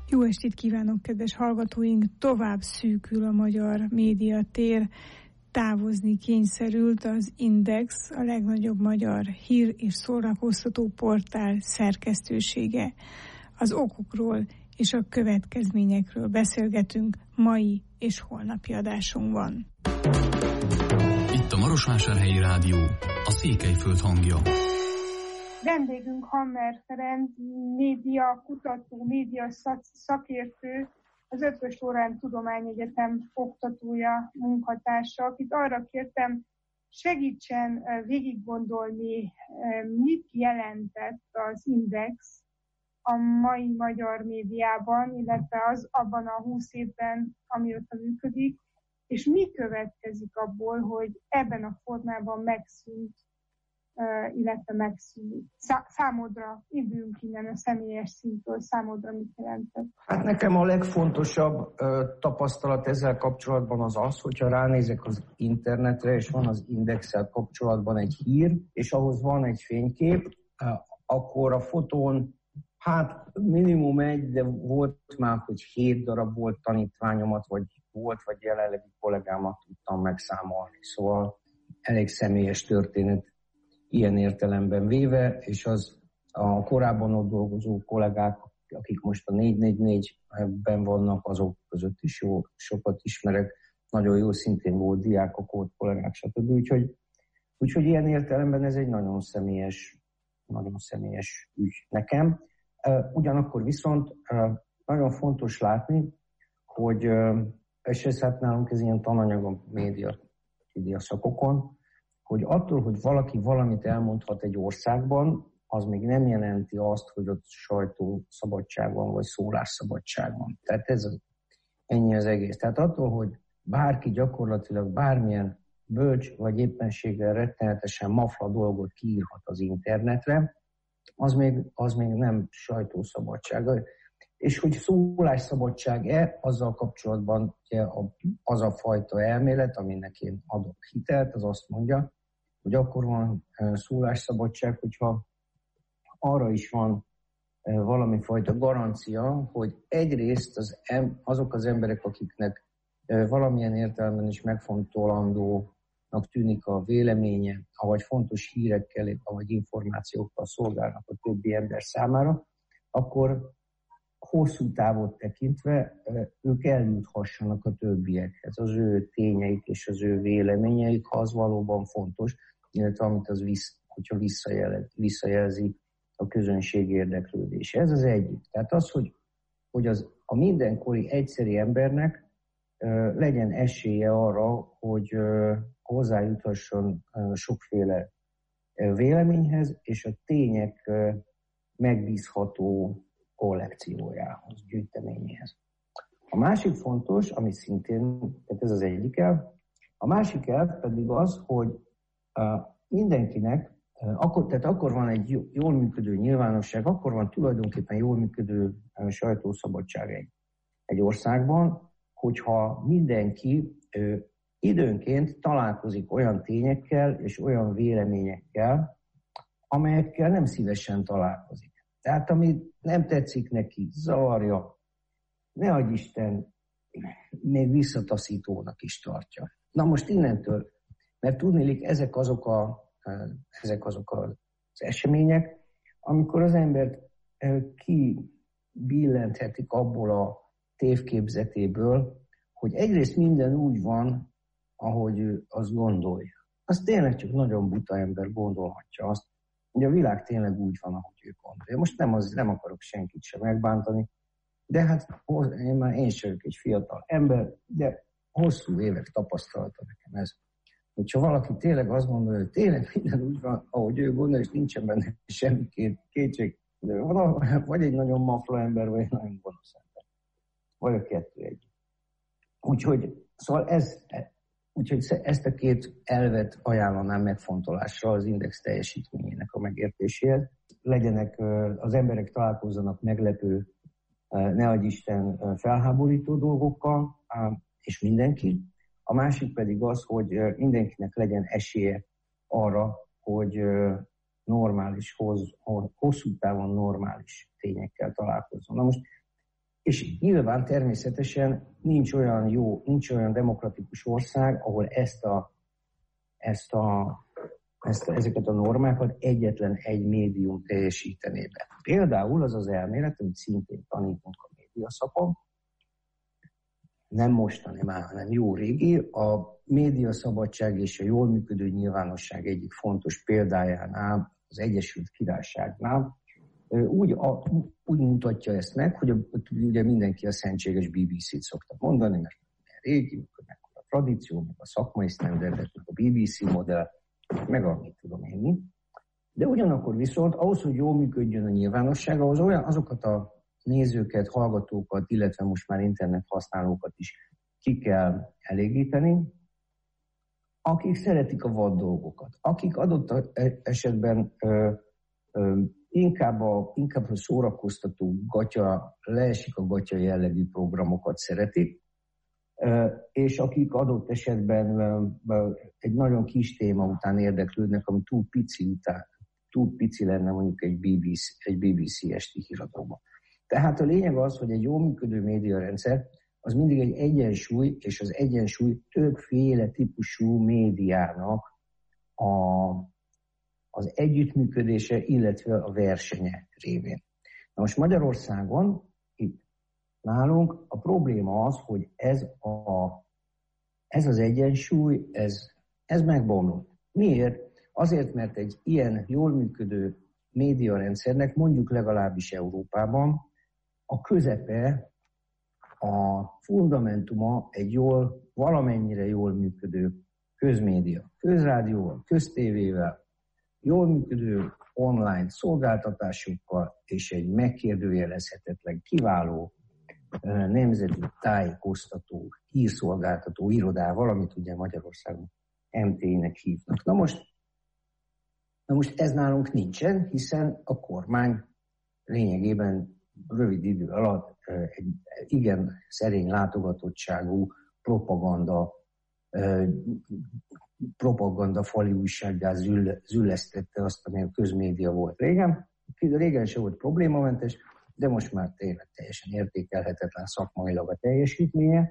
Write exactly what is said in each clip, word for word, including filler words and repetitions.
Jó estét kívánok, kedves hallgatóink! Tovább szűkül a magyar médiatér. Távozni kényszerült az Index, a legnagyobb magyar hír- és szórakoztató portál szerkesztősége. Az okokról és a következményekről beszélgetünk mai és holnapi adásunkban. Itt a Marosvásárhelyi Rádió, a Székelyföld hangja. Vendégünk Hammer Ferenc, média kutató, média szakértő, az Eötvös Loránd Tudományegyetem oktatója, munkatársa, akit arra kértem, segítsen végiggondolni, mit jelentett az Index a mai magyar médiában, illetve az abban a húsz évben, amióta működik, és mi következik abból, hogy ebben a formában megszűnt, illetve megszűnik. Számodra, induljunk innen a személyes szintől, számodra mit jelentett? Hát nekem a legfontosabb uh, tapasztalat ezzel kapcsolatban az az, hogyha ránézek az internetre, és van az Indexsel kapcsolatban egy hír, és ahhoz van egy fénykép, uh, akkor a fotón, hát minimum egy, de volt már, hogy hét darab volt tanítványomat, vagy volt, vagy jelenlegi kollégámat tudtam megszámolni. Szóval elég személyes történet ilyen értelemben véve, és az a korábban ott dolgozó kollégák, akik most a négy négy négyben vannak, azok között is jó, sokat ismerek, nagyon jó, szintén volt diákok, volt kollégák, stb. Úgyhogy, úgyhogy ilyen értelemben ez egy nagyon személyes, nagyon személyes ügy nekem. Ugyanakkor viszont nagyon fontos látni, hogy, és ez hát nálunk ez ilyen tananyag a média, média szakokon, hogy attól, hogy valaki valamit elmondhat egy országban, az még nem jelenti azt, hogy ott sajtószabadság van, vagy szólásszabadság van. Tehát ez az, ennyi az egész. Tehát attól, hogy bárki gyakorlatilag bármilyen bölcs, vagy éppenséggel rettenetesen mafla dolgot kiírhat az internetre, az még, az még nem sajtószabadság. És hogy szólásszabadság-e, azzal kapcsolatban ugye az a fajta elmélet, aminek én adok hitelt, az azt mondja, hogy akkor van szólásszabadság, hogyha arra is van valami fajta garancia, hogy egyrészt az em, azok az emberek, akiknek valamilyen értelemben is megfontolandónak tűnik a véleménye, vagy fontos hírekkel, vagy információkkal szolgálnak a többi ember számára, akkor hosszú távot tekintve ők eljuthassanak a többiekhez, az ő tényeik és az ő véleményeik, ha az valóban fontos, illetve amit az visz, hogyha visszajelzi, visszajelzi a közönség érdeklődése. Ez az egyik. Tehát az, hogy, hogy az, a mindenkori egyszeri embernek uh, legyen esélye arra, hogy uh, hozzájuthasson uh, sokféle uh, véleményhez, és a tények uh, megbízható kollekciójához, gyűjteményéhez. A másik fontos, ami szintén, tehát ez az egyik elv, a másik elv pedig az, hogy uh, mindenkinek, uh, akkor, tehát akkor van egy jól működő nyilvánosság, akkor van tulajdonképpen jól működő uh, sajtószabadság egy, egy országban, hogyha mindenki uh, időnként találkozik olyan tényekkel és olyan véleményekkel, amelyekkel nem szívesen találkozik. Tehát ami nem tetszik neki, zavarja, ne adj Isten, még visszataszítónak is tartja. Na most innentől, mert tudniillik, ezek azok, a, ezek azok az események, amikor az embert kibillenthetik abból a tévképzetéből, hogy egyrészt minden úgy van, ahogy ő azt gondolja. Az tényleg csak nagyon buta ember gondolhatja azt, hogy a világ tényleg úgy van, ahogy ő gondolja. Most nem, az, nem akarok senkit sem megbántani, de hát én már én sem egy fiatal ember, de hosszú évek tapasztalata nekem ez. Hogyha valaki tényleg azt gondolja, hogy tényleg minden úgy van, ahogy ő gondolja, és nincsen benne semmi kétség, de vagy egy nagyon mafla ember, vagy egy nagyon gonosz ember. Vagy a kettő egy. Úgyhogy, szóval ez, úgyhogy ezt a két elvet ajánlanám megfontolásra az Index teljesítményének a megértéséhez. Legyenek, az emberek találkozzanak meglepő, ne adj Isten, felháborító dolgokkal, és mindenki. A másik pedig az, hogy mindenkinek legyen esélye arra, hogy normális, hoz, hosszú távon normális tényekkel találkozzon. Na most És nyilván természetesen nincs olyan jó, nincs olyan demokratikus ország, ahol ezt a, ezt a, ezt a, ezeket a normákat egyetlen egy médium teljesítené be. Például az az elmélet, amit szintén tanítunk a médiaszakon, nem mostani már, hanem jó régi, a médiaszabadság és a jól működő nyilvánosság egyik fontos példájánál, az Egyesült Királyságnál, úgy, a, úgy mutatja ezt meg, hogy a, ugye mindenki a szentséges bé bé cét szokta mondani, mert régi, meg a tradíció, meg a szakmai sztenderdek, meg a bé bé cé modell, meg a mit tudom én mi. De ugyanakkor viszont ahhoz, hogy jól működjön a nyilvánosság, ahhoz olyan, azokat a nézőket, hallgatókat, illetve most már internet használókat is ki kell elégíteni, akik szeretik a vad dolgokat, akik adott esetben ö, ö, inkább a, inkább a szórakoztató gatya, leesik a gatya jellegű programokat szeretik, ö, és akik adott esetben ö, ö, egy nagyon kis téma után érdeklődnek, ami túl pici, után, túl pici lenne mondjuk egy bé bé cé, egy bé bé cé esti híradóban. Tehát a lényeg az, hogy egy jól működő médiarendszer az mindig egy egyensúly, és az egyensúly többféle típusú médiának a, az együttműködése, illetve a versenye révén. Na most Magyarországon, itt nálunk a probléma az, hogy ez, a, ez az egyensúly, ez, ez megbomlott. Miért? Azért, mert egy ilyen jól működő médiarendszernek, mondjuk legalábbis Európában, a közepe, a fundamentuma egy jól, valamennyire jól működő közmédia, közrádióval, köztévével, jól működő online szolgáltatásokkal és egy megkérdőjelezhetetlen, kiváló nemzeti tájékoztató, hírszolgáltató irodával, amit ugye Magyarországon em té í-nek hívnak. Na most, na most ez nálunk nincsen, hiszen a kormány lényegében rövid idő alatt egy igen szerény látogatottságú propaganda, propaganda fali újsággá züllesztette azt, ami a közmédia volt régen. Régen se volt problémamentes, de most már tényleg teljesen értékelhetetlen szakmailag a teljesítménye,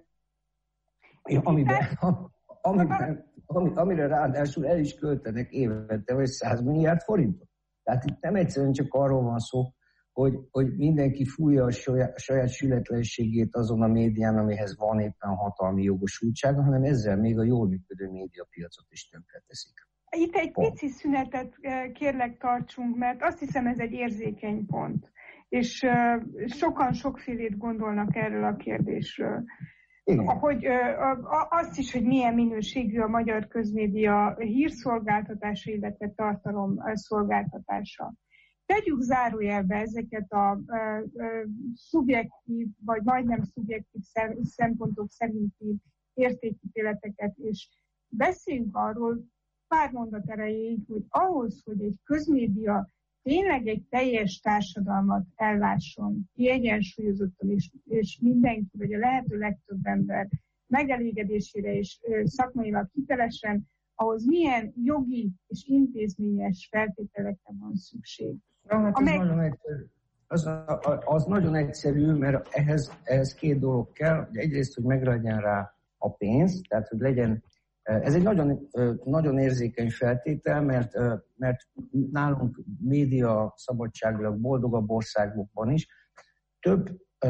amiben, amiben, amire ráadásul el is költenek évente vagy száz milliárd forintot. Tehát itt nem egyszerűen csak arról van szó, Hogy, hogy mindenki fújja a saját, a saját sületlenségét azon a médián, amihez van éppen hatalmi jogosultsága, hanem ezzel még a jól működő médiapiacot is tönkreteszik. Itt egy pont. Pici szünetet kérlek tartsunk, mert azt hiszem ez egy érzékeny pont. És sokan sokfélét gondolnak erről a kérdésről. Igen. Hogy azt is, hogy milyen minőségű a magyar közmédia hírszolgáltatása, illetve tartalomszolgáltatása. Tegyük zárójelbe ezeket a, a, a szubjektív, vagy majdnem szubjektív szempontok szerinti értékítéleteket, és beszéljünk arról pár mondat erejéig, hogy ahhoz, hogy egy közmédia tényleg egy teljes társadalmat ellásson, kiegyensúlyozottan, és, és mindenki, vagy a lehető legtöbb ember megelégedésére és szakmailag hitelesen, ahhoz milyen jogi és intézményes feltételekre van szükség. Ja, hát amely... az, nagyon egyszerű. Az, az nagyon egyszerű, mert ehhez, ehhez két dolog kell. Egyrészt, hogy meglegyen rá a pénz, tehát hogy legyen, ez egy nagyon, nagyon érzékeny feltétel, mert, mert nálunk média szabadságilag boldogabb országokban is több,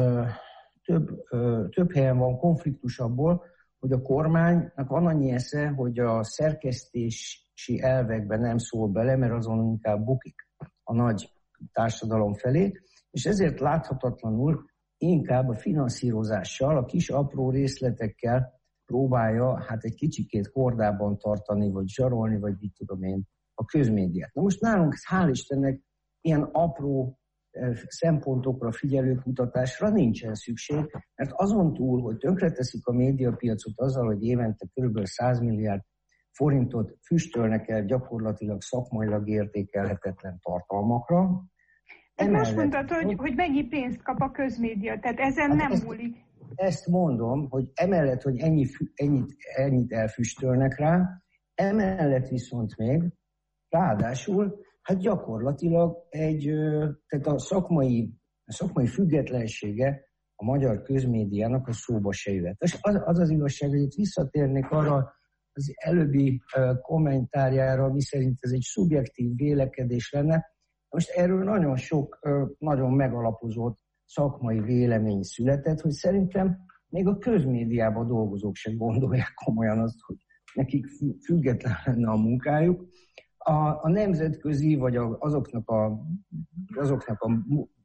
több, több helyen van konfliktus abból, hogy a kormánynak van annyi esze, hogy a szerkesztési elvekben nem szól bele, mert azon inkább bukik a nagy társadalom felé, és ezért láthatatlanul inkább a finanszírozással, a kis apró részletekkel próbálja hát egy kicsikét hordában tartani, vagy zsarolni, vagy mit tudom én, a közmédiát. Na most nálunk, hál' Istennek, ilyen apró szempontokra figyelő kutatásra nincsen szükség, mert azon túl, hogy tönkreteszik a médiapiacot azzal, hogy évente kb. száz milliárd forintot füstölnek el gyakorlatilag szakmailag értékelhetetlen tartalmakra. Ez most mondtad, hogy, hogy mennyi pénzt kap a közmédia, tehát ezen hát nem ezt, múlik. Ezt mondom, hogy emellett, hogy ennyi, ennyit, ennyit elfüstölnek rá, emellett viszont még ráadásul hát gyakorlatilag egy, tehát a szakmai, a szakmai függetlensége a magyar közmédiának a szóba se jöhet. És az, az az igazság, hogy itt visszatérnék arra az előbbi uh, kommentárjára, miszerint ez egy szubjektív vélekedés lenne. Most erről nagyon sok, uh, nagyon megalapozott szakmai vélemény született, hogy szerintem még a közmédiában dolgozók se gondolják komolyan azt, hogy nekik független lenne a munkájuk. A, a nemzetközi, vagy a, azoknak, a, azoknak a,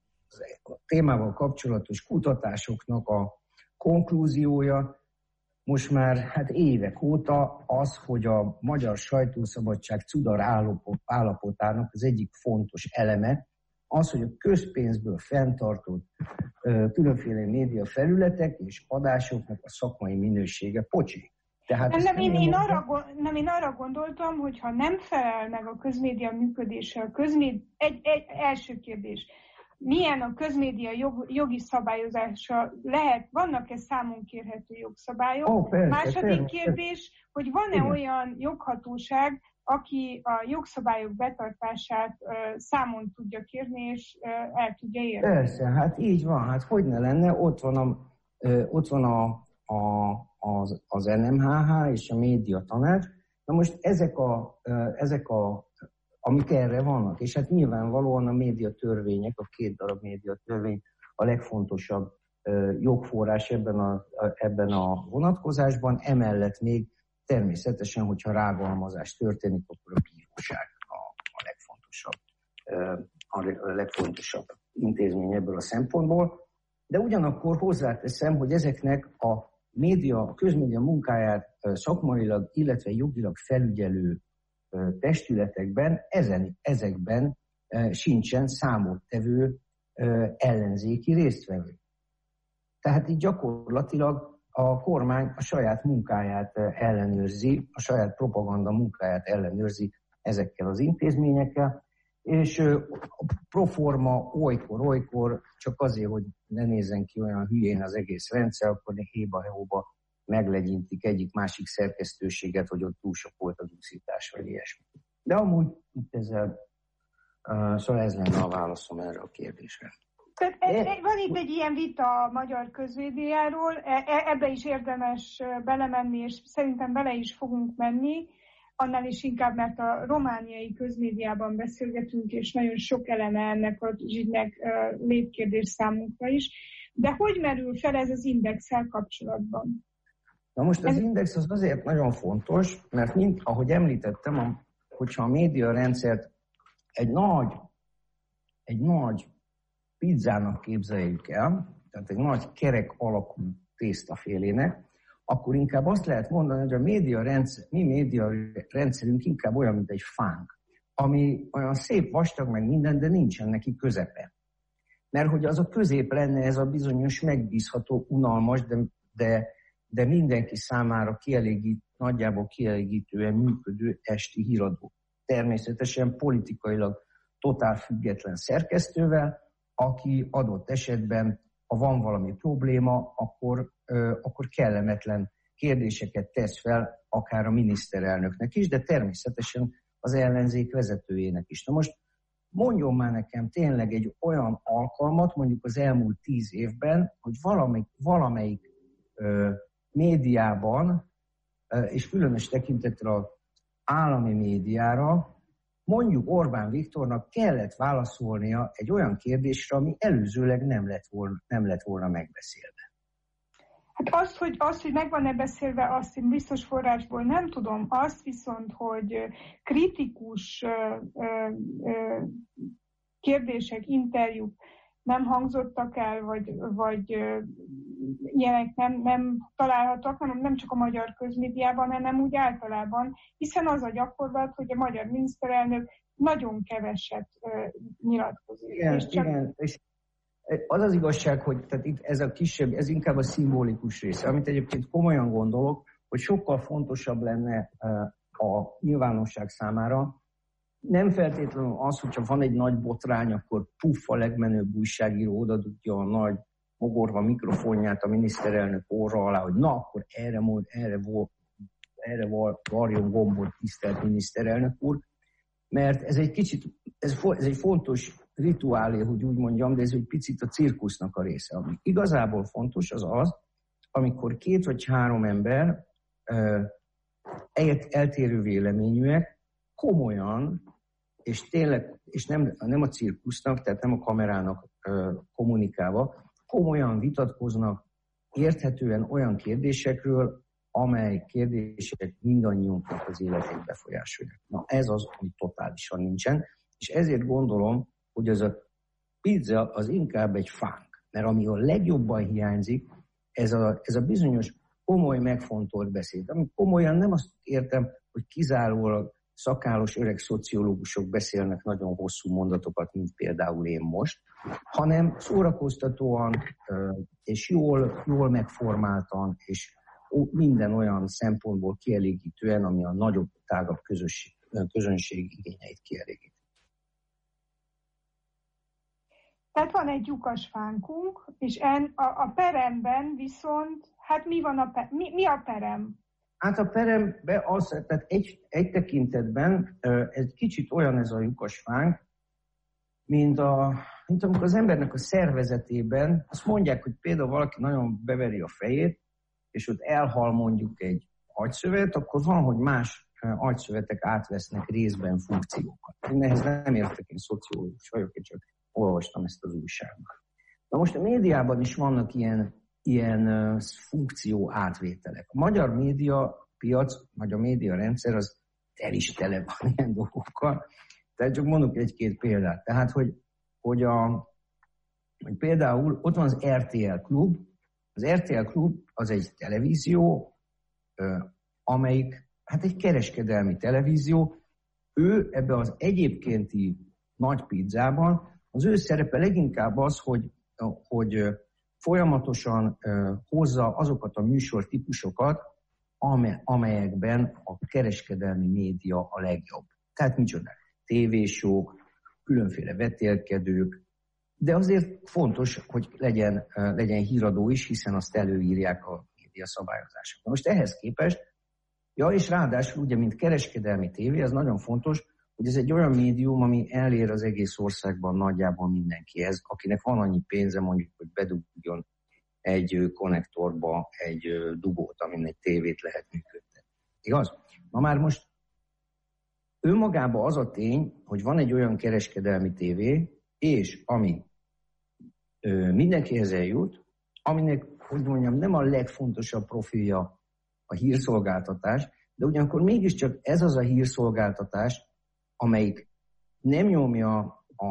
a témával kapcsolatos kutatásoknak a konklúziója most már hát évek óta az, hogy a magyar sajtószabadság cudar állapotának az egyik fontos eleme, az, hogy a közpénzből fenntartott ö, különféle média felületek és adásoknak a szakmai minősége pocsék. Tehát nem, nem, én, én arra, nem, én arra gondoltam, hogy ha nem felel meg a közmédia működése, a közmédia, egy, egy első kérdés, milyen a közmédia jog, jogi szabályozása lehet, vannak-e számon kérhető jogszabályok? Oh, persze, Második persze. kérdés, hogy van-e Igen. olyan joghatóság, aki a jogszabályok betartását uh, számon tudja kérni, és uh, el tudja érni? Persze, hát így van, hát hogy ne lenne, ott van, a, uh, ott van a, a, az, az en em há há és a média tanács. Na most ezek a, uh, ezek a amik erre vannak, és hát nyilvánvalóan a médiatörvények, a két darab médiatörvény a legfontosabb uh, jogforrás ebben a, ebben a vonatkozásban, emellett még természetesen, hogyha rágalmazás történik, akkor a bíróság a, a legfontosabb, uh, a legfontosabb intézmény ebből a szempontból, de ugyanakkor hozzáteszem, hogy ezeknek a média, a közmédia munkáját uh, szakmailag, illetve jogilag felügyelő testületekben, ezen, ezekben e, sincsen számottevő e, ellenzéki résztvevő. Tehát így gyakorlatilag a kormány a saját munkáját ellenőrzi, a saját propaganda munkáját ellenőrzi ezekkel az intézményekkel, és e, proforma olykor-olykor, csak azért, hogy ne nézzen ki olyan hülyén az egész rendszer, akkor héba-hóba meglegyintik egyik-másik szerkesztőséget, hogy ott túl sok volt az úszítás, vagy ilyesmi. De amúgy itt ezzel, uh, szóval ez lenne a válaszom erre a kérdésre. Tehát e, van itt egy ilyen vita a magyar közmédiáról, e, ebbe is érdemes belemenni, és szerintem bele is fogunk menni, annál is inkább, mert a romániai közmédiában beszélgetünk, és nagyon sok eleme ennek a zsidnek uh, létkérdés számunkra is. De hogy merül fel ez az Indexsel kapcsolatban? Na most az Index az azért nagyon fontos, mert mint ahogy említettem, hogyha a médiarendszert egy nagy, egy nagy pizzának képzeljük el, tehát egy nagy kerek alakú tésztafélének, akkor inkább azt lehet mondani, hogy a médiarendszer, mi médiarendszerünk inkább olyan, mint egy fánk, ami olyan szép vastag meg minden, de nincsen neki közepe. Mert hogy az a közép lenne ez a bizonyos megbízható, unalmas, de, de de mindenki számára kielégít, nagyjából kielégítően működő esti híradó. Természetesen politikailag totál független szerkesztővel, aki adott esetben, ha van valami probléma, akkor, ö, akkor kellemetlen kérdéseket tesz fel akár a miniszterelnöknek is, de természetesen az ellenzék vezetőjének is. Na most mondjon már nekem tényleg egy olyan alkalmat, mondjuk az elmúlt tíz évben, hogy valamelyik, valamelyik ö, médiában, és különös tekintettel az állami médiára, mondjuk Orbán Viktornak kellett válaszolnia egy olyan kérdésre, ami előzőleg nem lett volna, nem lett volna megbeszélve. Hát azt, hogy, azt, hogy meg van-e beszélve, azt én biztos forrásból nem tudom. Azt viszont, hogy kritikus kérdések, interjúk nem hangzottak el, vagy, vagy ilyenek nem, nem találhatóak, nem, nem csak a magyar közmédiában, hanem úgy általában, hiszen az a gyakorlat, hogy a magyar miniszterelnök nagyon keveset uh, nyilatkozik. Igen, és csak... igen. És az az igazság, hogy tehát itt ez a kisebb, ez inkább a szimbolikus része, amit egyébként komolyan gondolok, hogy sokkal fontosabb lenne uh, a nyilvánosság számára. Nem feltétlenül az, hogyha van egy nagy botrány, akkor puff, a legmenőbb újságíró oda dugja a nagy mogorva mikrofonját a miniszterelnök orra alá, hogy na, akkor erre mond, erre, vol, erre varjon gombot, tisztelt miniszterelnök úr, mert ez egy kicsit, ez, ez egy fontos rituálé, hogy úgy mondjam, de ez egy picit a cirkusznak a része. Ami igazából fontos, az az, amikor két vagy három ember eltérő véleményűek, komolyan, és tényleg, és nem, nem a cirkusznak, tehát nem a kamerának kommunikálva, komolyan vitatkoznak érthetően olyan kérdésekről, amely kérdések mindannyiunknak az életét befolyásolják. Na ez az, ami totálisan nincsen, és ezért gondolom, hogy az a pizza az inkább egy fánk, mert ami a legjobban hiányzik, ez a, ez a bizonyos komoly megfontolt beszéd. Ami komolyan nem azt értem, hogy kizárólag szakállos öreg szociológusok beszélnek nagyon hosszú mondatokat, mint például én most, hanem szórakoztatóan és jól, jól megformáltan, és minden olyan szempontból kielégítően, ami a nagyobb, tágabb közösség, közönség igényeit kielégít. Tehát van egy lyukas fánkunk, és en, a, a peremben viszont, hát mi van a, mi, mi a perem? Hát a peremben az, tehát egy, egy tekintetben egy kicsit olyan ez a lyukas fánk, mint, a, mint amikor az embernek a szervezetében, azt mondják, hogy például valaki nagyon beveri a fejét, és ott elhal mondjuk egy agyszövet, akkor van, hogy más agyszövetek átvesznek részben funkciókat. Én ehhez nem értek, én szociológus vagyok, én csak olvastam ezt az újságban. Na most a médiában is vannak ilyen, ilyen uh, funkció átvételek. A magyar média piac, vagy a média rendszer az el is tele van ilyen dolgokkal. Tehát csak mondok egy-két példát. Tehát, hogy, hogy, a, hogy például ott van az er té el Klub. Az er té el Klub az egy televízió, uh, amelyik, hát egy kereskedelmi televízió. Ő ebbe az egyébkénti nagy pizzában, az ő szerepe leginkább az, hogy, hogy folyamatosan hozza azokat a műsortípusokat, amelyekben a kereskedelmi média a legjobb. Tehát micsoda? tévésók, különféle vetélkedők, de azért fontos, hogy legyen, legyen híradó is, hiszen azt előírják a média szabályozások. Most ehhez képest, ja és ráadásul ugye, mint kereskedelmi tévé, ez nagyon fontos, hogy ez egy olyan médium, ami elér az egész országban nagyjából mindenkihez, akinek van annyi pénze mondjuk, hogy bedugjon egy konnektorba egy dugót, amin egy tévét lehet működtetni. Igaz? Na már most önmagában az a tény, hogy van egy olyan kereskedelmi tévé, és ami ö, mindenkihez eljut, aminek, hogy mondjam, nem a legfontosabb profilja a hírszolgáltatás, de ugyanakkor mégiscsak ez az a hírszolgáltatás, amelyik nem nyomja a,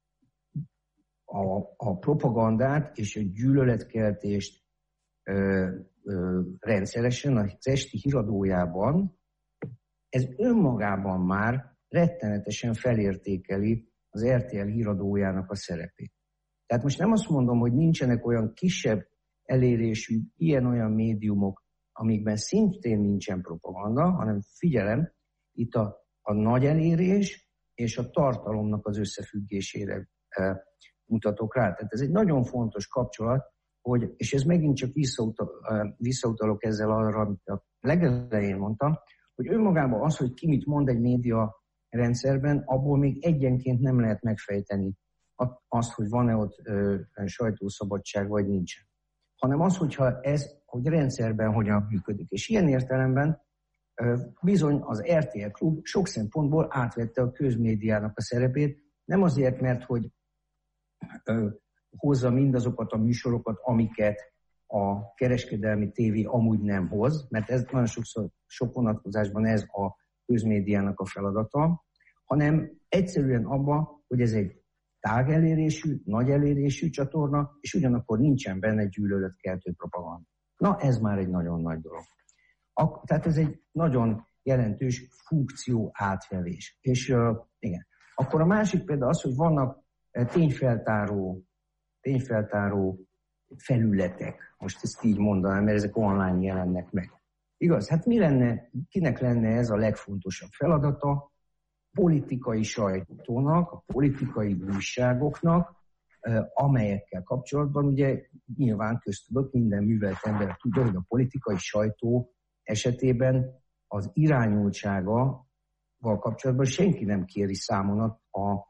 a, a propagandát és a gyűlöletkeltést ö, ö, rendszeresen az esti híradójában, ez önmagában már rettenetesen felértékeli az er té el híradójának a szerepét. Tehát most nem azt mondom, hogy nincsenek olyan kisebb elérésű ilyen-olyan médiumok, amikben szintén nincsen propaganda, hanem figyelem, itt a a nagy elérés és a tartalomnak az összefüggésére e, mutatok rá. Tehát ez egy nagyon fontos kapcsolat, hogy, és ez megint csak visszautal, e, visszautalok ezzel arra, amit a legelején mondtam, hogy önmagában az, hogy ki mit mond egy média rendszerben, abból még egyenként nem lehet megfejteni azt, hogy van-e ott e, sajtószabadság, vagy nincsen. Hanem az, hogyha ez, hogy rendszerben hogyan működik. És ilyen értelemben bizony az er té el Klub sok szempontból átvette a közmédiának a szerepét, nem azért, mert hogy ö, hozza mindazokat a műsorokat, amiket a kereskedelmi tévé amúgy nem hoz, mert ez nagyon sokszor, sok vonatkozásban ez a közmédiának a feladata, hanem egyszerűen abban, hogy ez egy tág elérésű, nagy elérésű csatorna, és ugyanakkor nincsen benne gyűlöletkeltő propaganda. Na, ez már egy nagyon nagy dolog. Ak- tehát ez egy nagyon jelentős funkció átvevés. És uh, igen. Akkor a másik például az, hogy vannak tényfeltáró, tényfeltáró felületek. Most ezt így mondanám, mert ezek online jelennek meg. Igaz? Hát mi lenne, kinek lenne ez a legfontosabb feladata? Politikai sajtónak, a politikai újságoknak, amelyekkel kapcsolatban ugye nyilván köztudott minden művelt ember tudja, hogy a politikai sajtó esetében az irányultságával kapcsolatban senki nem kéri számon a,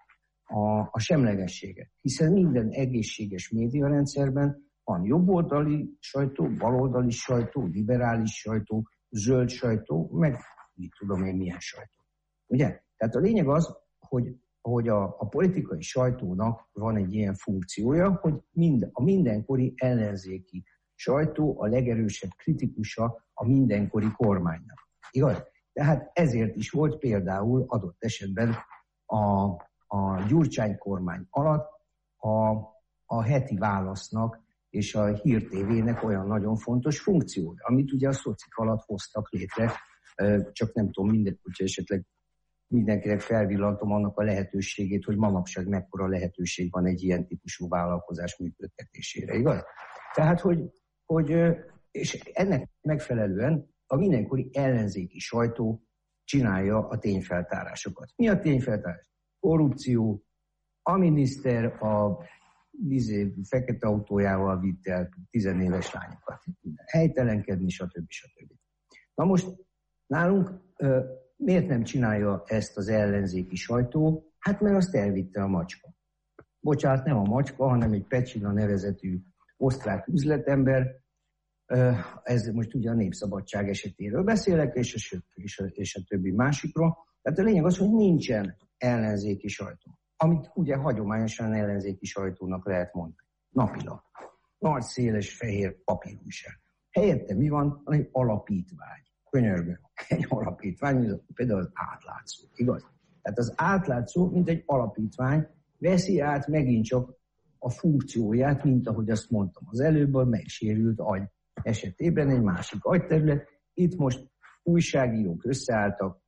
a, a semlegességet. Hiszen minden egészséges médiarendszerben van jobboldali sajtó, baloldali sajtó, liberális sajtó, zöld sajtó, meg mit tudom én milyen sajtó. Ugye? Tehát a lényeg az, hogy, hogy a, a politikai sajtónak van egy ilyen funkciója, hogy mind, a mindenkori ellenzéki sajtó a legerősebb kritikusa a mindenkori kormánynak. Igaz? Tehát ezért is volt például adott esetben a, a Gyurcsány kormány alatt a, a heti válasznak és a Hír té vének olyan nagyon fontos funkciója, amit ugye a szocik alatt hoztak létre, csak nem tudom, minden, hogyha esetleg mindenkinek felvillantom annak a lehetőségét, hogy manapság mekkora lehetőség van egy ilyen típusú vállalkozás működtetésére, igaz? Tehát, hogy, hogy és ennek megfelelően a mindenkori ellenzéki sajtó csinálja a tényfeltárásokat. Mi a tényfeltárás? Korrupció, a miniszter a vizé, fekete autójával vitt el tizenéves lányokat. Helytelenkedni, stb. stb. Na most nálunk ö, miért nem csinálja ezt az ellenzéki sajtó? Hát mert azt elvitte a macska. Bocsánat, nem a macska, hanem egy Pecsina nevezetű osztrák üzletember. Ö, ez most ugye a Népszabadság esetéről beszélek, és a, és a, és a többi másikról. Tehát a lényeg az, hogy nincsen ellenzéki sajtó, amit ugye hagyományosan ellenzéki sajtónak lehet mondani. Napilap. Nagy, széles, fehér papírújság. Helyette mi van? Van egy alapítvány. Könyörgöm. Egy alapítvány, például az átlátszó. Igaz? Tehát az átlátszó, mint egy alapítvány, veszi át megint csak a funkcióját, mint ahogy azt mondtam. Az előbb a megsérült agy esetében egy másik agyterület. Itt most újságírók összeálltak,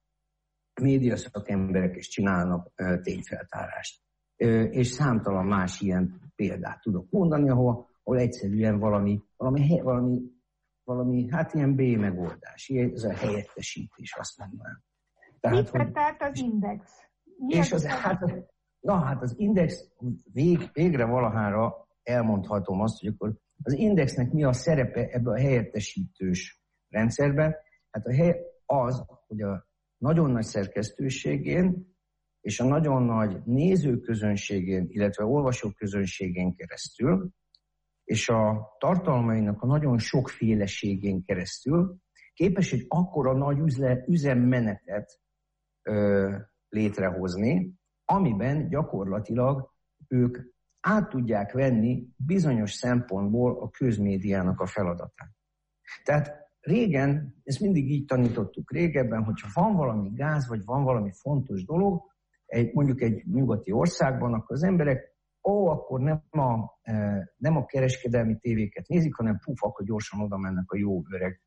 médiaszakemberek is csinálnak uh, tényfeltárást. Uh, és számtalan más ilyen példát tudok mondani, ahol, ahol egyszerűen valami, valami, valami, valami, hát ilyen B megoldás, ez a helyettesítés, azt mondanám. Tehát, mit vett át az Index? Mi és az, az, hát, az, na, hát az Index vég, végre valahára elmondhatom azt, hogy akkor az Indexnek mi a szerepe ebben a helyettesítős rendszerben? Hát a hely az, hogy a nagyon nagy szerkesztőségén és a nagyon nagy nézőközönségén, illetve olvasóközönségén keresztül, és a tartalmainak a nagyon sokféleségén keresztül képes egy akkora nagy üzle, üzemmenetet ö, létrehozni, amiben gyakorlatilag ők át tudják venni bizonyos szempontból a közmédiának a feladatát. Tehát régen, ezt mindig így tanítottuk régebben, hogyha van valami gáz, vagy van valami fontos dolog, egy, mondjuk egy nyugati országban, akkor az emberek, ó, akkor nem a, nem a kereskedelmi tévéket nézik, hanem puf, akkor gyorsan oda mennek a jó öreg,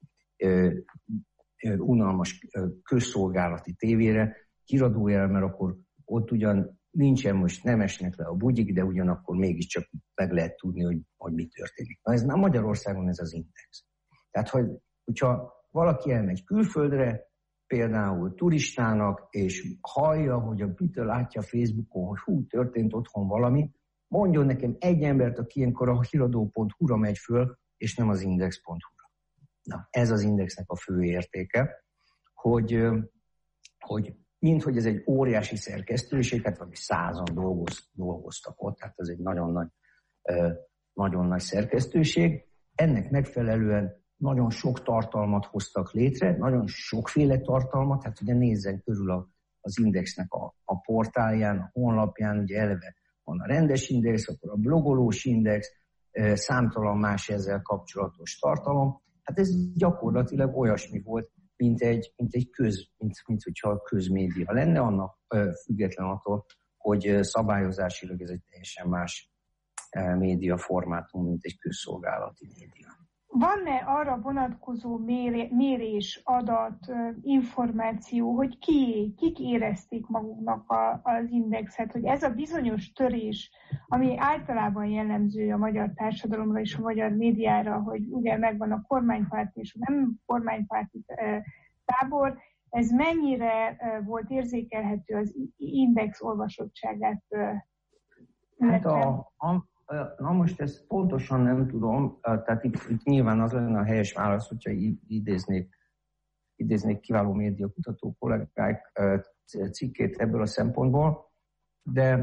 unalmas közszolgálati tévére, híradójel, mert akkor ott ugyan nincsen, most nem esnek le a bugyik, de ugyanakkor mégiscsak meg lehet tudni, hogy, hogy mi történik. Na ez nem Magyarországon, ez az Index. Tehát, hogy hogyha valaki elmegy külföldre, például turistának, és hallja, hogy a Peter látja Facebookon, hogy hú, történt otthon valami, mondjon nekem egy embert, aki ilyenkor a híradó pont hu-ra megy föl, és nem az index pont hu-ra. Na, ez az Indexnek a fő értéke, hogy, hogy minthogy ez egy óriási szerkesztőség, hát valami százan dolgoz, dolgoztak ott, tehát ez egy nagyon nagy, nagyon nagy szerkesztőség. Ennek megfelelően nagyon sok tartalmat hoztak létre, nagyon sokféle tartalmat, hát ugye nézzen körül a, az Indexnek a, a portálján, a honlapján, ugye eleve van a rendes Index, akkor a blogolós Index, számtalan más ezzel kapcsolatos tartalom. Hát ez gyakorlatilag olyasmi volt, mint egy, mint egy köz, mint, mint hogyha közmédia lenne, annak független attól, hogy szabályozásilag ez egy teljesen más médiaformátum, mint egy közszolgálati média. Van-e arra vonatkozó mérés, adat, információ, hogy ki, kik érezték maguknak a, az Indexet, hogy ez a bizonyos törés, ami általában jellemző a magyar társadalomra és a magyar médiára, hogy ugye megvan a kormánypárti és a nem kormánypárti tábor, ez mennyire volt érzékelhető az Index olvasottságát? Hát a, a Na most ezt pontosan nem tudom, tehát itt, itt nyilván az lenne a helyes válasz, hogyha idéznék, idéznék kiváló médiakutató kollégák cikkét ebből a szempontból, de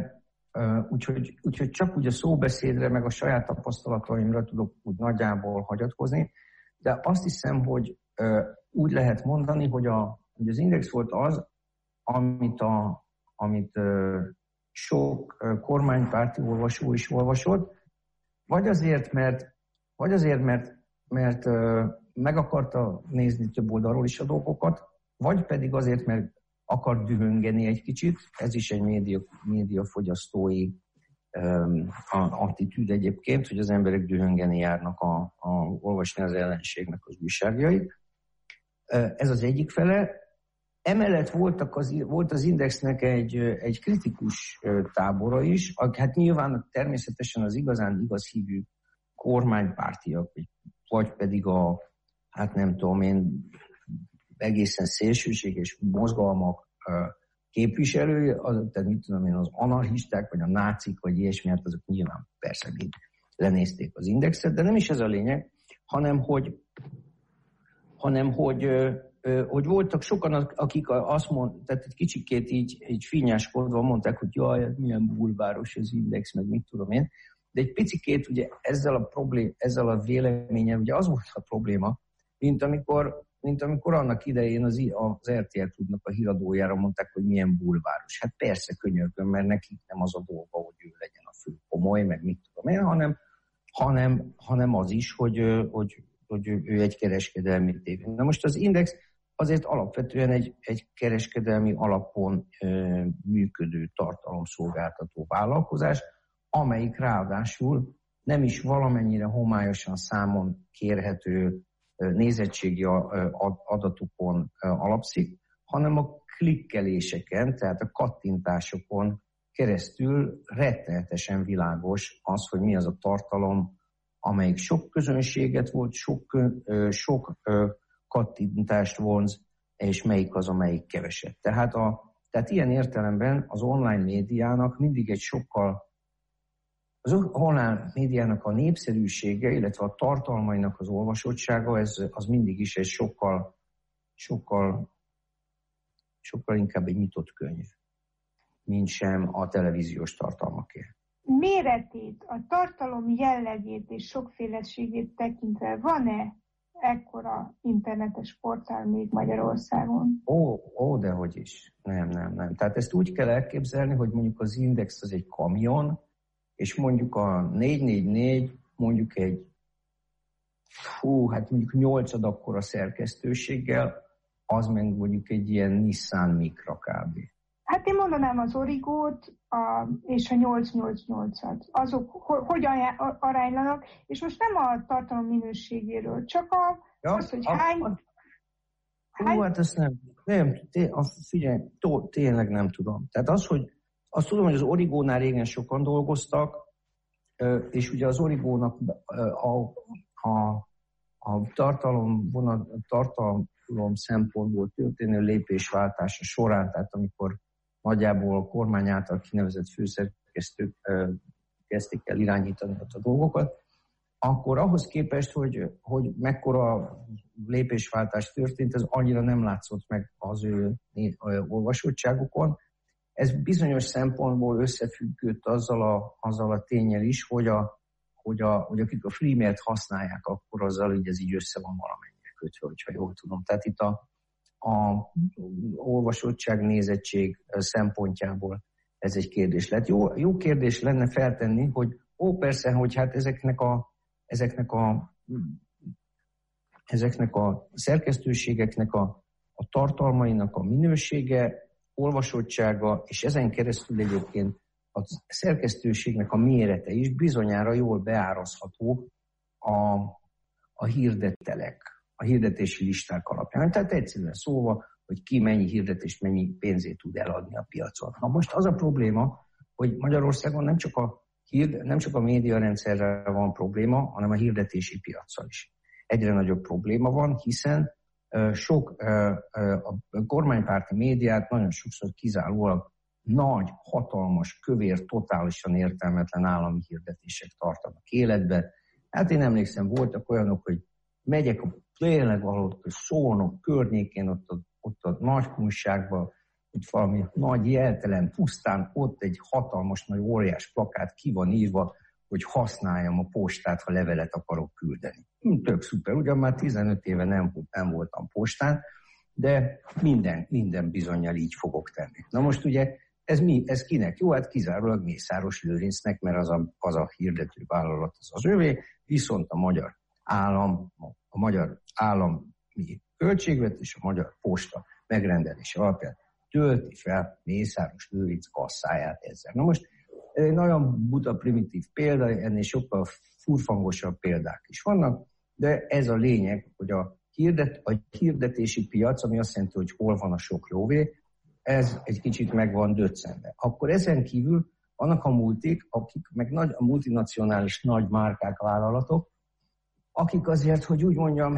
úgyhogy, úgyhogy csak úgy a szóbeszédre, meg a saját tapasztalataimra tudok úgy nagyjából hagyatkozni, de azt hiszem, hogy úgy lehet mondani, hogy, a, hogy az Index volt az, amit, a, amit sok kormánypárti olvasó is olvasott, vagy azért, mert, vagy azért, mert, mert meg akarta nézni több oldalról is a dolgokat, vagy pedig azért, mert akar dühöngeni egy kicsit, ez is egy média, médiafogyasztói um, attitűd egyébként, hogy az emberek dühöngeni járnak a, a, olvasni az ellenségnek az újságjait. Ez az egyik fele. Emellett voltak az, volt az Indexnek egy, egy kritikus tábora is, hát nyilván természetesen az igazán igaz hívű kormánypártiak, vagy pedig a, hát nem tudom én, egészen szélsőséges mozgalmak képviselői, az, tehát mit tudom én, az anarchisták, vagy a nácik, vagy ilyesmi, hát azok nyilván persze mind lenézték az Indexet, de nem is ez a lényeg, hanem hogy, hanem, hogy, hogy voltak sokan, akik azt mondták, tehát egy kicsikét így, így fényáskodva mondták, hogy jaj, milyen bulváros az Index, meg mit tudom én, de egy picikét ugye ezzel a, problém, ezzel a véleményen ugye az volt a probléma, mint amikor mint amikor annak idején az, az er té el Klubnak a híradójára mondták, hogy milyen bulváros. Hát persze könyörgöm, mert nekik nem az a dolga, hogy ő legyen a fő komoly, meg mit tudom én, hanem, hanem, hanem az is, hogy, hogy, hogy ő egy kereskedelmi tévé. Na most az Index azért alapvetően egy, egy kereskedelmi alapon e, működő tartalomszolgáltató vállalkozás, amelyik ráadásul nem is valamennyire homályosan számon kérhető nézettségi adatokon alapszik, hanem a klikkeléseken, tehát a kattintásokon keresztül rettenetesen világos az, hogy mi az a tartalom, amelyik sok közönséget volt, sok, sok kattintást vonz, és melyik az, amelyik keveset. Tehát, a, tehát ilyen értelemben az online médiának mindig egy sokkal az online médiának a népszerűsége, illetve a tartalmainak az olvasottsága, ez, az mindig is egy sokkal, sokkal, sokkal inkább egy nyitott könyv, mint sem a televíziós tartalmakért. Méretét, a tartalom jellegét és sokféleségét tekintve van-e ekkora internetes portál még Magyarországon? Ó, ó, dehogy is. Nem, nem, nem. Tehát ezt úgy kell elképzelni, hogy mondjuk az Index az egy kamion, és mondjuk a négy négy négy mondjuk egy, fú, hát mondjuk nyolcad akkora szerkesztőséggel, az meg mondjuk egy ilyen Nissan Micra kb. Hát én mondanám az Origót a, és a nyolc nyolc nyolcat. Azok ho, hogyan aránylanak, és most nem a tartalom minőségéről, csak a, ja, az, hogy a, hány... A, hány... Hú, hát ezt nem, nem té, figyelj, tó, tényleg nem tudom. Tehát az, hogy azt tudom, hogy az Origónál régen sokan dolgoztak, és ugye az Origónak a, a, a tartalom, vonat, tartalom szempontból történő lépésváltása során, tehát amikor nagyjából a kormány által kinevezett főszerkesztők kezdték el irányítani a dolgokat, akkor ahhoz képest, hogy, hogy mekkora lépésváltás történt, ez annyira nem látszott meg az ő olvasottságukon. Ez bizonyos szempontból összefüggött azzal a, azzal a tényel is, hogy, a, hogy, a, hogy akik a freemailt használják, akkor azzal így ez így össze van valamennyire kötve, hogyha jól tudom. Tehát itt a, a olvasottság, nézettség szempontjából ez egy kérdés lett. Jó, jó kérdés lenne feltenni, hogy ó, persze, hogy hát ezeknek a, ezeknek a, ezeknek a szerkesztőségeknek a, a tartalmainak a minősége, olvasottsága, és ezen keresztül egyébként a szerkesztőségnek a mérete is bizonyára jól beárazható a, a hirdettelek, a hirdetési listák alapján. Tehát egyszerűen szóval, hogy ki mennyi hirdetést, mennyi pénzét tud eladni a piacon. Na most az a probléma, hogy Magyarországon nem csak a, hird, nem csak a médiarendszerrel van probléma, hanem a hirdetési piaccal is. Egyre nagyobb probléma van, hiszen sok a kormánypárti médiát nagyon sokszor kizárólag nagy, hatalmas, kövér, totálisan értelmetlen állami hirdetések tartanak életbe. Hát én emlékszem, voltak olyanok, hogy megyek a tényleg valahol Szolnok környékén, ott a, ott a Nagykunságban, hogy valami nagy jeltelen, pusztán ott egy hatalmas nagy óriás plakát ki van írva, hogy használjam a postát, ha levelet akarok küldeni. Tök szuper, ugyan már tizenöt éve nem, nem voltam postán, de minden, minden bizonnyal így fogok tenni. Na most ugye ez, mi, ez kinek jó? Hát kizárólag Mészáros Lőrincnek, mert az a, az a hirdető vállalat az az övé, viszont a magyar állam, a magyar állami költségvetés, a magyar posta megrendelése alapján tölti fel Mészáros Lőrinc kasszáját ezzel. Na most nagyon buta primitív példa, ennél sokkal furfangosabb példák is vannak, de ez a lényeg, hogy a, hirdet, a hirdetési piac, ami azt jelenti, hogy hol van a sok lóvé, ez egy kicsit meg van döccenve. Akkor ezen kívül vannak a multik, akik meg nagy, a multinacionális nagy márkák, vállalatok, akik azért, hogy úgy mondjam,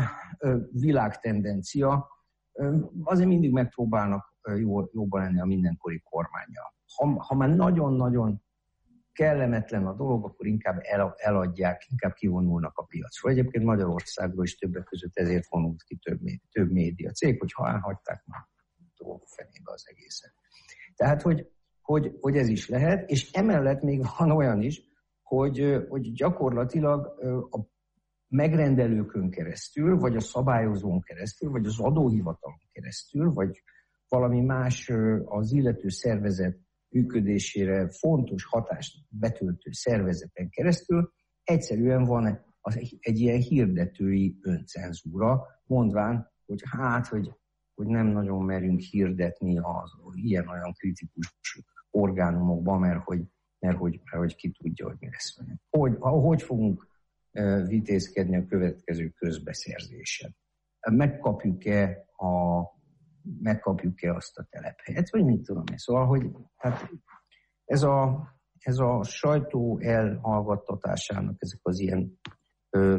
világtendencia, azért mindig megpróbálnak jó, jóban lenni a mindenkori kormánnyal. Ha, ha már nagyon-nagyon kellemetlen a dolog, akkor inkább el, eladják, inkább kivonulnak a piacról. Egyébként Magyarországról is többek között ezért vonult ki több, több média cég, hogy ha elhagyták már dolgok fenébe az egészet. Tehát, hogy, hogy, hogy ez is lehet, és emellett még van olyan is, hogy, hogy gyakorlatilag a megrendelőkön keresztül, vagy a szabályozón keresztül, vagy az adóhivatalon keresztül, vagy valami más az illető szervezet működésére fontos hatást betöltő szervezeten keresztül egyszerűen van egy ilyen hirdetői öncenzúra, mondván, hogy hát, hogy, hogy nem nagyon merünk hirdetni az ilyen-olyan kritikus orgánumokban, mert hogy, mert hogy, mert hogy ki tudja, hogy mi lesz. Hogy, hogy fogunk vitézkedni a következő közbeszerzésen? Megkapjuk-e a megkapjuk-e azt a telephelyet, vagy mit tudom én. Szóval, hogy hát ez, a, ez a sajtó elhallgattatásának ezek az ilyen, ö,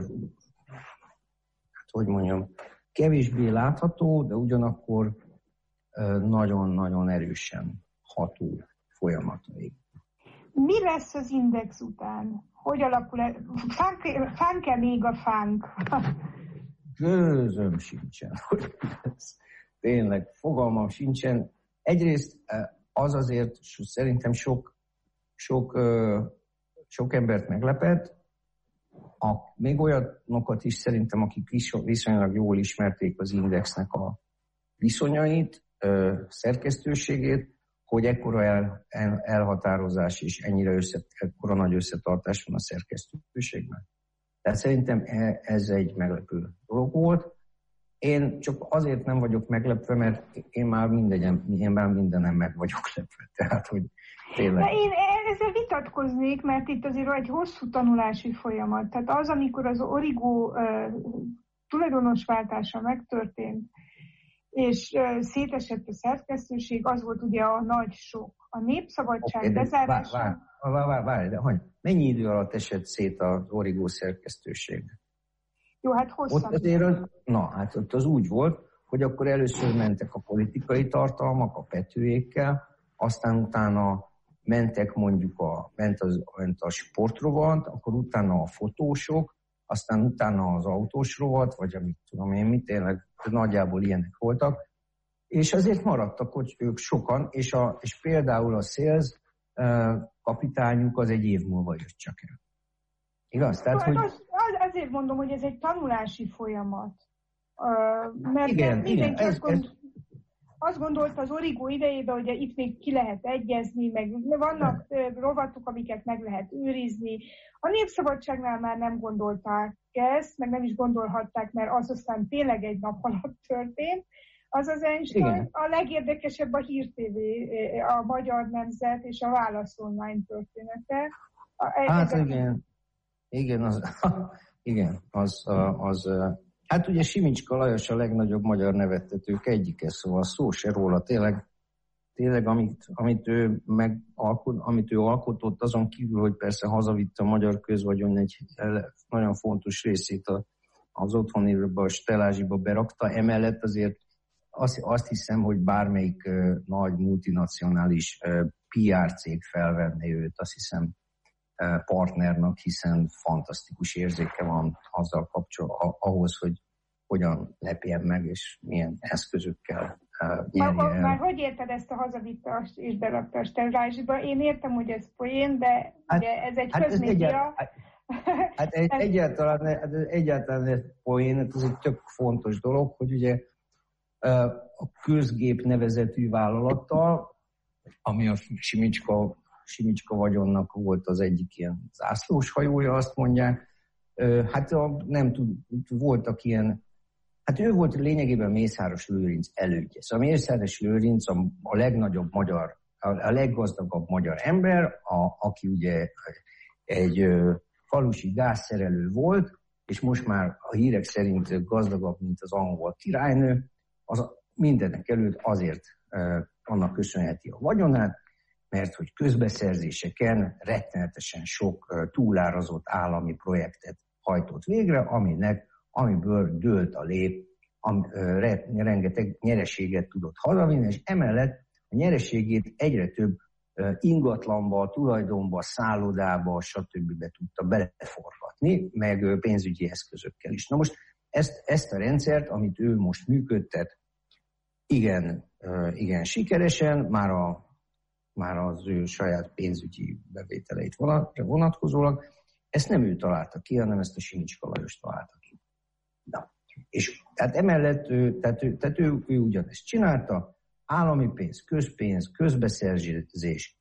hát hogy mondjam, kevésbé látható, de ugyanakkor ö, nagyon-nagyon erősen ható folyamatai. Mi lesz az Index után? Hogy alakul ez? Fánk-e még a fánk? Gőzöm sincsen, hogy ez. Tényleg, fogalmam sincsen. Egyrészt az azért szerintem sok, sok, sok embert meglepett, a, még olyanokat is szerintem, akik viszonylag jól ismerték az Indexnek a viszonyait, szerkesztőségét, hogy ekkora el, el, elhatározás és ennyire össze, ekkora nagy összetartás van a szerkesztőségben. Tehát szerintem ez egy meglepő dolog volt. Én csak azért nem vagyok meglepve, mert én már mindegyen, én már mindenem meg vagyok lepve. Tehát, hogy tényleg... De én ezzel vitatkoznék, mert itt azért egy hosszú tanulási folyamat. Tehát az, amikor az Origo uh, tulajdonosváltása megtörtént, és uh, szétesett a szerkesztőség, az volt ugye a nagy sok. A népszabadság okay, bezárása... Várj, várj, várj, várj, de hogy? Mennyi idő alatt esett szét az Origo szerkesztőség? Jó, hát hosszabb. Ott azért az, na, hát ott az úgy volt, hogy akkor először mentek a politikai tartalmak a Petőékkel, aztán utána mentek mondjuk a, ment, az, ment a sportrovant, akkor utána a fotósok, aztán utána az autós rovat, vagy amit tudom én, mit tényleg nagyjából ilyenek voltak, és azért maradtak, hogy ők sokan, és, a, és például a Sales kapitányuk az egy év múlva jött csak el. Igaz? Tehát, hát hogy... az, az, azért mondom, hogy ez egy tanulási folyamat. Uh, mert igen, mindenki igen, azt, ez, gond, ez... azt gondolta az Origo idejében, hogy itt még ki lehet egyezni, meg vannak nem. rovatok, amiket meg lehet őrizni. A Népszabadságnál már nem gondolták ezt, meg nem is gondolhatták, mert az aztán tényleg egy nap alatt történt. Az az Einstein, a legérdekesebb a Hír té vé, a Magyar Nemzet és a Válasz Online története. Hát ezek... igen. Igen, az, igen, az, az, hát ugye Simicska Lajos a legnagyobb magyar nevettetők egyike, szóval szó se róla, tényleg, tényleg amit, amit, ő megalkot, amit ő alkotott, azon kívül, hogy persze hazavitte a magyar közvagyon egy nagyon fontos részét az otthoniba, a Stelázsiba berakta, emellett azért azt, azt hiszem, hogy bármelyik nagy multinacionális pé er cég felvenné őt, azt hiszem, partnernak, hiszen fantasztikus érzéke van azzal kapcsolatban, ahhoz, hogy hogyan lepjen meg, és milyen eszközökkel Már, már hogy érted ezt a hazavitt és berakta a sterázsiba? Én értem, hogy ez poén, de hát, ugye ez egy hát közmédia. Ez hát, hát egy, egyáltalán, hát egyáltalán ez poén, ez egy tök fontos dolog, hogy ugye a Közgép nevezetű vállalattal, ami a Simicska, Simicska vagyonnak volt az egyik ilyen zászlós hajója, azt mondják, hát a, nem tud, voltak ilyen. Hát ő volt lényegében Mészáros Lőrinc elődje. Szóval Mészáros Lőrinc a, a legnagyobb magyar, a, a leggazdagabb magyar ember, a, aki ugye egy ö, falusi gázszerelő volt, és most már a hírek szerint gazdagabb, mint az angol királynő, az mindenek előtt azért ö, annak köszönheti a vagyonát, mert hogy közbeszerzéseken rettenetesen sok ö, túlárazott állami projektet hajtott végre, aminek amiből dőlt a lép, am, ö, rengeteg nyereséget tudott hazavinni, és emellett a nyereségét egyre több ö, ingatlanba, tulajdonba, szállodába, stb. Tudta beleforgatni, meg ö, pénzügyi eszközökkel is. Na most ezt, ezt a rendszert, amit ő most működtet, igen, ö, igen sikeresen, már, a, már az ő saját pénzügyi bevételeit vonat, vonatkozólag, ezt nem ő találta ki, hanem ezt a Simicska Lajos találta ki. Na, és tehát emellett ő, tehát ő, tehát ő, ő ugyanezt csinálta, állami pénz, közpénz, közbeszerzés,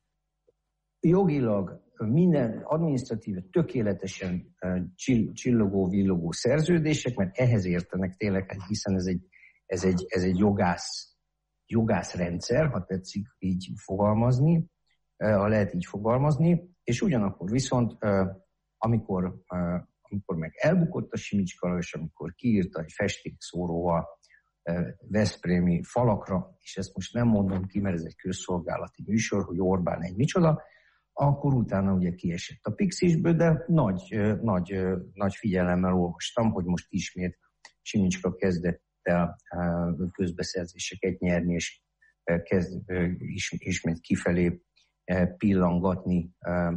jogilag minden adminisztratíve tökéletesen csillogó, villogó szerződések, mert ehhez értenek tényleg, hiszen ez egy, ez egy, ez egy jogász, jogászrendszer, ha tetszik így fogalmazni, ha lehet így fogalmazni, és ugyanakkor viszont, amikor amikor meg elbukott a Simicska Lajos, amikor kiírta egy festékszóróval veszprémi falakra, és ezt most nem mondom ki, mert ez egy közszolgálati műsor, hogy Orbán egy micsoda, akkor utána ugye kiesett a Pixisből, de nagy, nagy, nagy figyelemmel olvastam, hogy most ismét Simicska kezdett el közbeszerzéseket nyerni, és kezd ismét kifelé pillangatni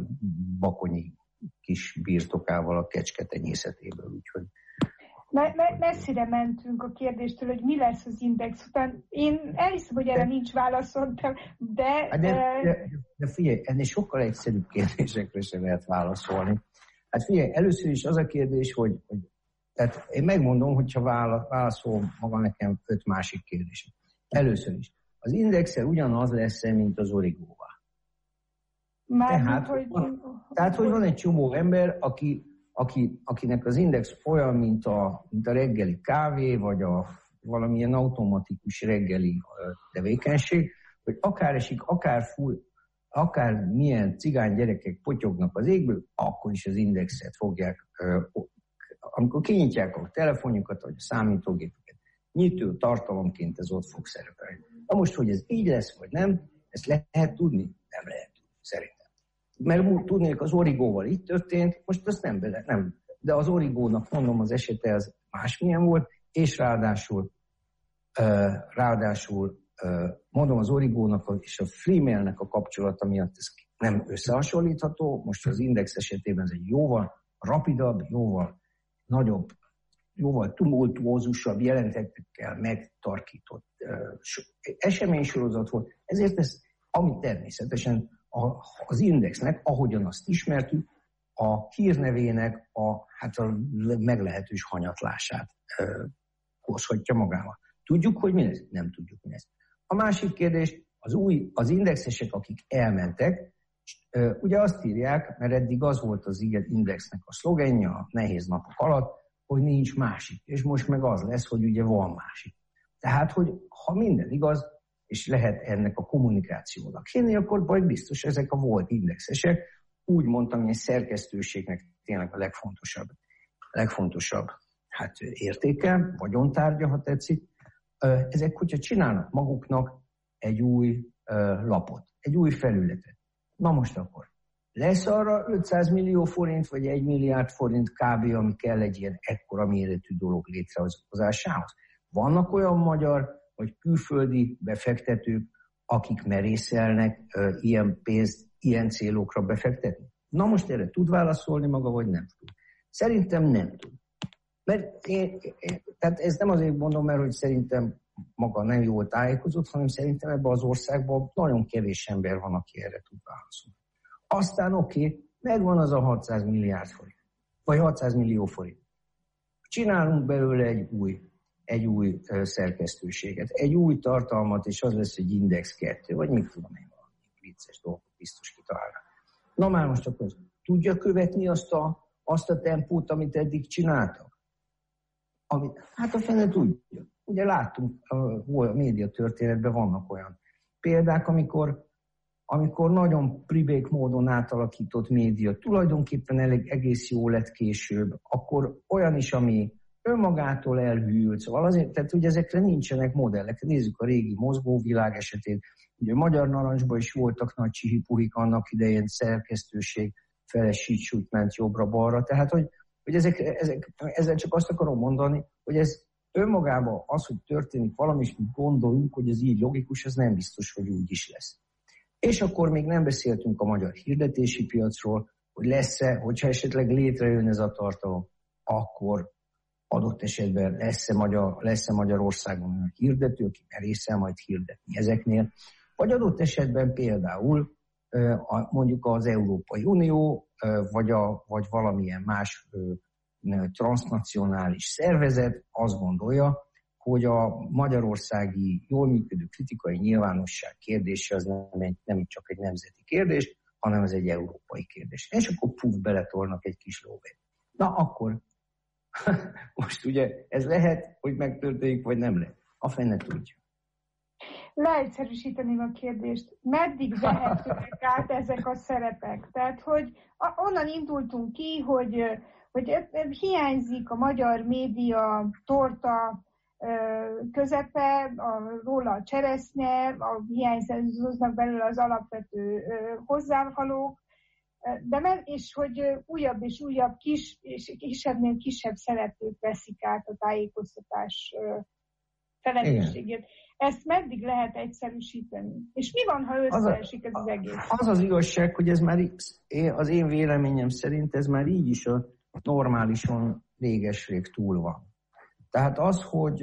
Bakonyi kis birtokával a kecsketenyészetéből, úgyhogy... Me- me- messzire mentünk a kérdéstől, hogy mi lesz az Index után. Én elhiszem, hogy erre nincs válaszod, de... De, de, de figyelj, ennél sokkal egyszerűbb kérdésekre sem lehet válaszolni. Hát figyelj, először is az a kérdés, hogy, hogy tehát én megmondom, hogyha válaszol maga nekem öt másik kérdés. Először is. Az Indexel ugyanaz lesz, mint az Origóval. Már tehát, hogy... Van, tehát, hogy van egy csomó ember, aki, aki, akinek az Index olyan, mint a, mint a reggeli kávé, vagy a valamilyen automatikus reggeli tevékenység, hogy akár esik, akár fúj, akár milyen cigány gyerekek potyognak az égből, akkor is az Indexet fogják, amikor kinyitják a telefonjukat, vagy a számítógépüket, nyitő tartalomként ez ott fog szerepelni. Na most, hogy ez így lesz, vagy nem, ezt lehet tudni? Nem lehet tudni, szerintem. Mert tudnék, az Origóval így történt, most azt nem bele, nem. De az Origónak, mondom, az esete az másmilyen volt, és ráadásul, uh, ráadásul uh, mondom, az Origónak és a Freemailnek a kapcsolata miatt ez nem összehasonlítható. Most az Index esetében ez egy jóval rapidabb, jóval nagyobb, jóval tumultuózusabb jelentetekkel megtarkított uh, eseménysorozat volt. Ezért ez, ami természetesen a, az Indexnek, ahogyan azt ismertük, a hírnevének a, hát a meglehetős hanyatlását uh, hozhatja magával. Tudjuk, hogy mi lesz? Nem tudjuk, mi lesz. A másik kérdés, az új, az indexesek, akik elmentek, uh, ugye azt írják, mert eddig az volt az Indexnek a szlogenja a nehéz napok alatt, hogy nincs másik. És most meg az lesz, hogy ugye van másik. Tehát, hogy ha minden igaz, és lehet ennek a kommunikációnak hinni, akkor majd biztos ezek a volt indexesek, úgy mondtam, hogy egy szerkesztőségnek tényleg a legfontosabb, legfontosabb hát, értéke, vagyontárgya, ha tetszik. Ezek, hogyha csinálnak maguknak egy új lapot, egy új felületet. Na most akkor lesz arra ötszáz millió forint, vagy egy milliárd forint kb., ami kell egy ilyen ekkora méretű dolog létrehozásához. Vannak olyan magyar vagy külföldi befektetők, akik merészelnek uh, ilyen pénzt, ilyen célokra befektetni? Na most erre tud válaszolni maga, vagy nem tud? Szerintem nem tud. Mert én, én, tehát ezt nem azért mondom, mert hogy szerintem maga nem jól tájékozott, hanem szerintem ebben az országban nagyon kevés ember van, aki erre tud válaszolni. Aztán oké, okay, megvan az a hatszáz milliárd forint, vagy hatszáz millió forint. Csinálunk belőle egy új, egy új uh, szerkesztőséget, egy új tartalmat, és az lesz egy Index kettő, vagy mit tudom én, valami vicces dolgot biztos kitalálnak. Na már most akkor tudja követni azt a, azt a tempót, amit eddig csináltak? Amit, hát a fene tudja. Ugye láttunk, a, a média történetben vannak olyan példák, amikor, amikor nagyon pribék módon átalakított média tulajdonképpen elég egész jó lett később, akkor olyan is, ami önmagától elhűlt, szóval azért, tehát ugye ezekre nincsenek modellek. Nézzük a régi mozgóvilág esetét, ugye a Magyar Narancsban is voltak nagy csihipuhik annak idején, szerkesztőség, felesítsút ment jobbra-balra, tehát hogy, hogy ezek, ezek, ezzel csak azt akarom mondani, hogy ez önmagában az, hogy történik valami, és mi gondolunk, hogy ez így logikus, ez nem biztos, hogy úgy is lesz. És akkor még nem beszéltünk a magyar hirdetési piacról, hogy lesz-e, hogyha esetleg létrejön ez a tartalom, akkor adott esetben lesz-e, Magyar, lesz-e Magyarországon olyan hirdető, aki merészel majd hirdetni ezeknél, vagy adott esetben például mondjuk az Európai Unió, vagy, a, vagy valamilyen más transznacionális szervezet azt gondolja, hogy a magyarországi jól működő kritikai nyilvánosság kérdése az nem, egy, nem csak egy nemzeti kérdés, hanem ez egy európai kérdés. És akkor puf, beletolnak egy kis lóvét. Na akkor, most ugye ez lehet, hogy megtörténik, vagy nem lehet. A fene tudja. Leegyszerűsíteném a kérdést. Meddig vehetőek át ezek a szerepek? Tehát, hogy onnan indultunk ki, hogy, hogy hiányzik a magyar média torta közepe, a, róla a cseresznye, a hiányznak belőle az alapvető hozzávalók, de meg, és hogy újabb és újabb kis, és kisebbnél kisebb szereplők veszik át a tájékoztatás felelősségét. Ezt meddig lehet egyszerűsíteni? És mi van, ha összeesik ez az egész? Az az igazság, hogy ez már az én véleményem szerint ez már így is a normálison réges-rég túl van. Tehát az, hogy,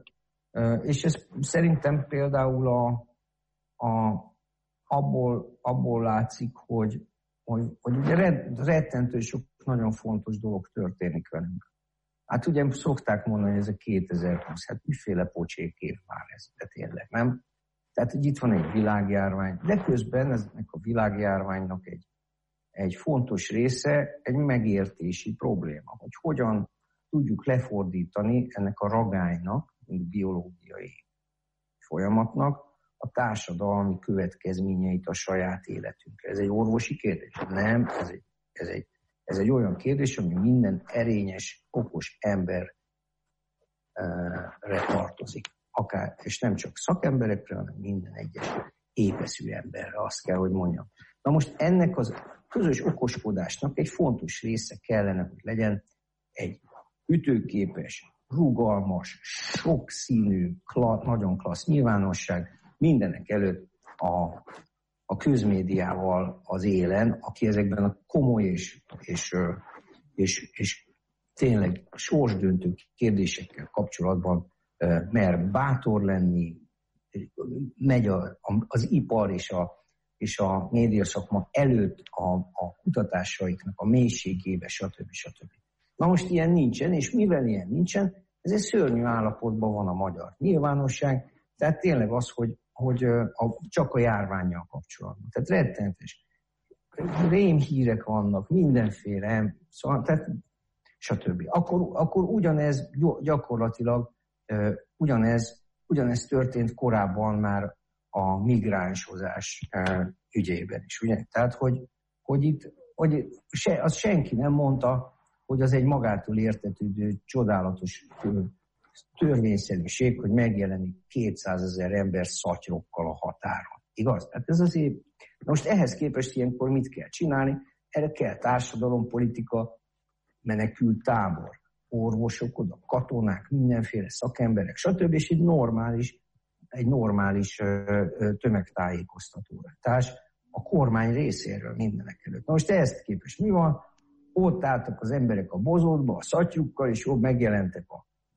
és ez szerintem például a, a, abból, abból látszik, hogy, hogy, hogy ugye rettentő sok nagyon fontos dolog történik velünk. Hát ugye szokták mondani, hogy ez a kétezer-húsz, hát miféle pocsék év már ez, de tényleg, nem? Tehát, hogy itt van egy világjárvány, de közben ennek a világjárványnak egy, egy fontos része egy megértési probléma, hogy hogyan tudjuk lefordítani ennek a ragálynak, mint biológiai folyamatnak a társadalmi következményeit a saját életünkre. Ez egy orvosi kérdés? Nem, ez egy, ez egy, ez egy olyan kérdés, ami minden erényes, okos emberre tartozik. Akár, és nem csak szakemberekre, hanem minden egyes épeszű emberre, azt kell, hogy mondjam. Na most ennek az közös okoskodásnak egy fontos része kellene, hogy legyen egy ütőképes, rugalmas, sokszínű, kla, nagyon klassz nyilvánosság, mindenek előtt a, a közmédiával az élen, aki ezekben a komoly és, és, és, és tényleg sorsdöntő kérdésekkel kapcsolatban mer bátor lenni, megy a, az ipar és a, és a médiaszakma előtt a, a kutatásaiknak a mélységébe, stb. stb. Na most ilyen nincsen, és mivel ilyen nincsen, ez egy szörnyű állapotban van a magyar nyilvánosság, tehát tényleg az, hogy, hogy a, csak a járvánnyal kapcsolatban. Tehát rettenetes. Rémhírek vannak, mindenféle, szóval, tehát stb. Akkor, akkor ugyanez gyakorlatilag, ugyanez, ugyanez történt korábban már a migránsozás ügyében is. Ugye? Tehát, hogy, hogy itt hogy se, az senki nem mondta, hogy az egy magától értetődő, csodálatos törvényszerűség, hogy megjelenik kétszázezer ember szatyrokkal a határon. Igaz? Tehát ez azért... Most ehhez képest ilyenkor mit kell csinálni? Erre kell társadalompolitika, menekült tábor, orvosok, oda katonák, mindenféle szakemberek, stb. És egy normális, egy normális tömegtájékoztatórás a kormány részéről mindenek előtt. Na most ehhez képest mi van? Ott álltak az emberek a bozótba, a szatyrukkal, és ott megjelentek a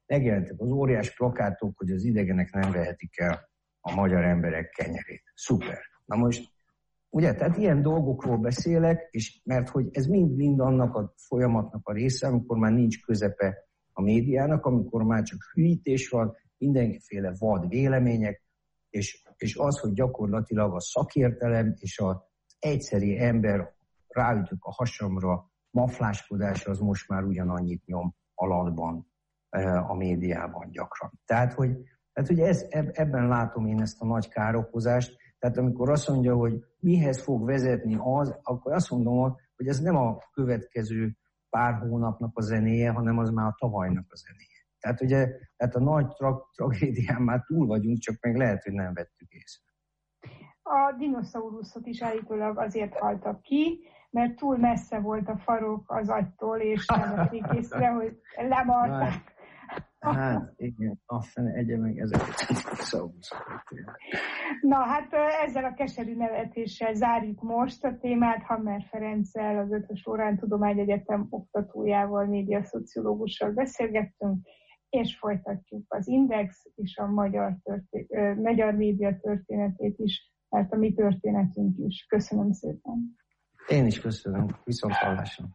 megjelentek az óriás plakátok, hogy az idegenek nem vehetik el a magyar emberek kenyerét. Szuper. Na most, ugye, tehát ilyen dolgokról beszélek, és mert hogy ez mind-mind annak a folyamatnak a része, amikor már nincs közepe a médiának, amikor már csak hűítés van, mindenféle vad vélemények, és, és az, hogy gyakorlatilag a szakértelem és az egyszeri ember ráütök a hasamra, mafláskodás az most már ugyanannyit nyom alatban a médiában gyakran. Tehát, hogy, tehát, hogy ez, ebben látom én ezt a nagy károkozást. Tehát amikor azt mondja, hogy mihez fog vezetni az, akkor azt mondom, hogy ez nem a következő pár hónapnak a zenéje, hanem az már a tavalynak a zenéje. Tehát ugye tehát a nagy tra- tragédián már túl vagyunk, csak meg lehet, hogy nem vettük észre. A dinoszauruszok is állítólag azért haltak ki, mert túl messze volt a farok az agytól, és nem vették észre, hogy lemarták. Hát igen, a fene egye meg ezeket a dinoszauruszokat. Na hát ezzel a keserű nevetéssel zárjuk most a témát. Hammer Ferenccel, az Ötvös Loránd Tudományegyetem oktatójával, médiaszociológussal beszélgettünk, és folytatjuk az Index és a magyar, történ- magyar média történetét is, mert a mi történetünk is. Köszönöm szépen. Én is köszönöm. Viszont hallásra.